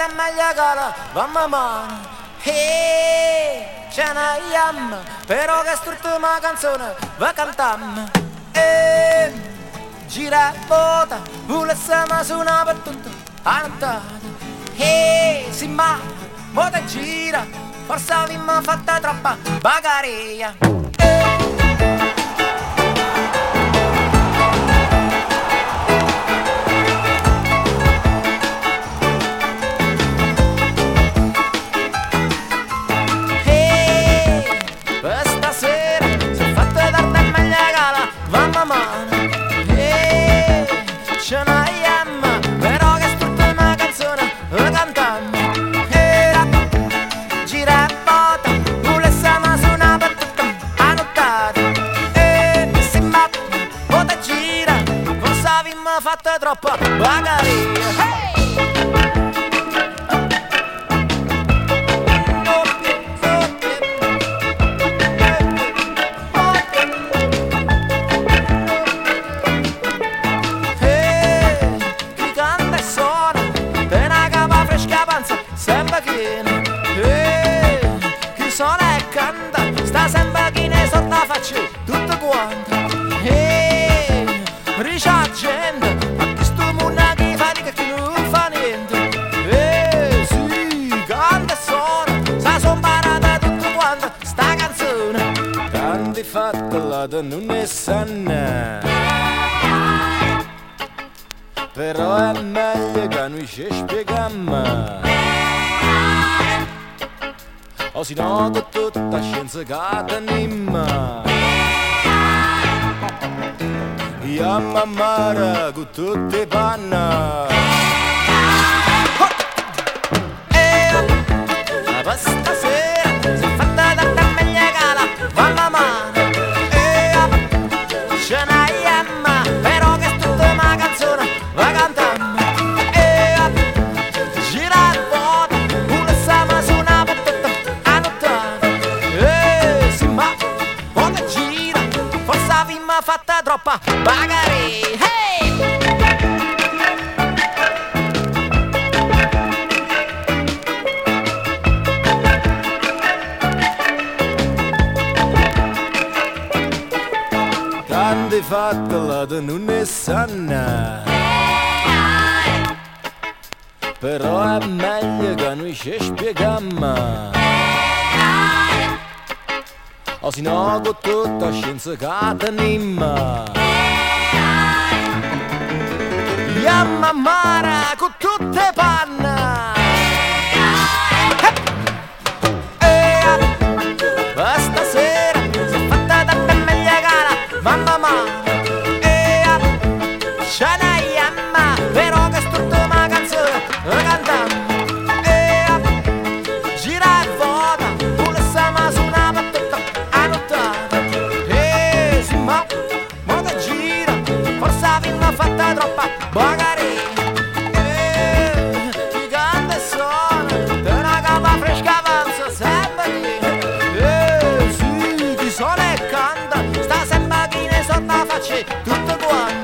meglio che la mamma mano. Ce n'abbiamo, però che struttura canzone va cantammo. Gira e vota, volessimo suonare per tutto a nottata. Sì ma, vota e gira, forse abbiamo fatto troppa bagaria. Ce n'abbiamo, però che strutta una canzone la cantammo. Gira e vota, volessimo suonare per tutta la nottata. Si batte, vota e gira, forse abbiamo fatto troppa bagaria. Chi suona e canta, sta sempre chi ne sorta faccia tutto quanto. Riccia gente, ma chi sto mondo chi fatica chi non fa niente. Sì, canta e suona, sa son parata tutto quanto sta canzone. Tanti fatti là non ne sanno, però è meglio che noi ci spieghiamo. O si no che tutta scienza che tenim. Io a mamma con tutte panna. Ma stasera si è fatta tanta meglio che la mamma mano. Ce n'abbiamo, però che tutta una canzone la cantammo. Gira e vota, volessimo suonare per tutta la nottata. Sì ma, vota e gira, forse abbiamo fatto troppa bagaria. Tanti fatti là non ne sanno, però è meglio che noi ci spieghiamo. O si no con tutta scienza che tenim. Io mamma con tutte panna. Stasera si è fatta tanta meglio che la mamma mano. Ce n'abbiamo, però che strutta una canzone la cantammo. Gira e vota, volessimo suonare per tutta la nottata. Sì ma, vota e gira, forse abbiamo fatto troppa bagaria. Chi canta e suona, te una capa fresca avanza sempre lì. Sì, chi suona e canta, sta sempre chi ne sorta faccia tutto quanto.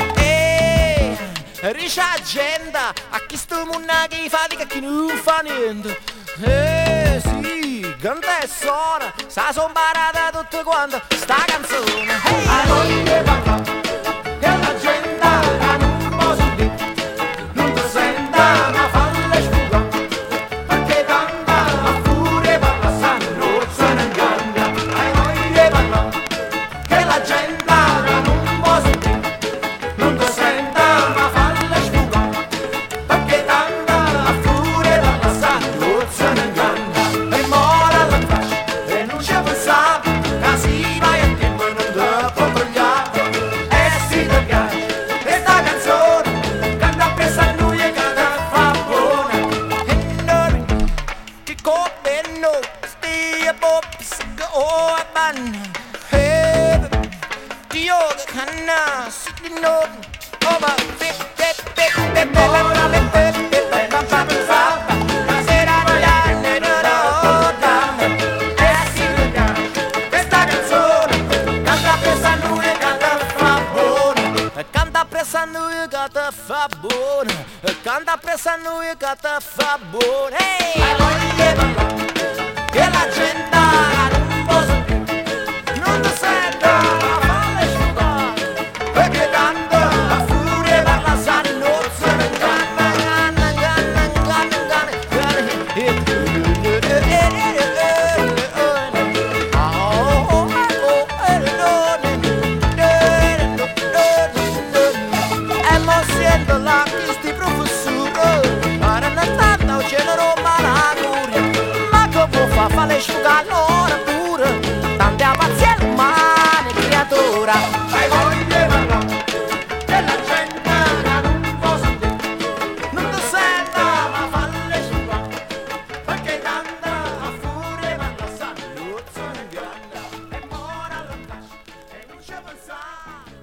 Riccia gente, a chi sto mondo chi fatica chi non fa niente. Sì, canta e suona, sa son parata tutto quanto sta canzone. A noi che parla, che la gente che non può sentire, non ti senta ma falle sfuga, perché canta ma pure parla sanno se ne inganna. A noi che parla, che la gente che non può sentire, non ti senta ma falle sfuga, perché canta ma pure parla sanno se ne inganna. E mora la faccia e non ci pensava, che si vai a tempo e non te può togliere. E si ti piace questa canzone, canta presso a noi e canta fa buona. E noi che coppino stia pops che o a banna. Dio che canna si di noi o va pe pe pe pe pe la pe pe pe pe pa pa pa la sera non è nota. E si ti piace questa canzone, canta presso a noi e canta fa buona. Canta presso a noi e canta fa buona. Canta presso sanno che ti fa buono. Hai voglia di parlare, che la gente non può sentire, non ti sento, ma falle sfogare, perché tanto a furia parla sanozzo, siento la che sti professore, ma non è tanto ce ne romana curia, ma come fa le asciugare l'ora pure, tante pazienza umane creatura. Hai voglia di parlare, della gente non può sentire, non ti senta ma falle asciugare, perché tanta a furia parla sanno, non grande, e mora all'antascio, e non ci pensare.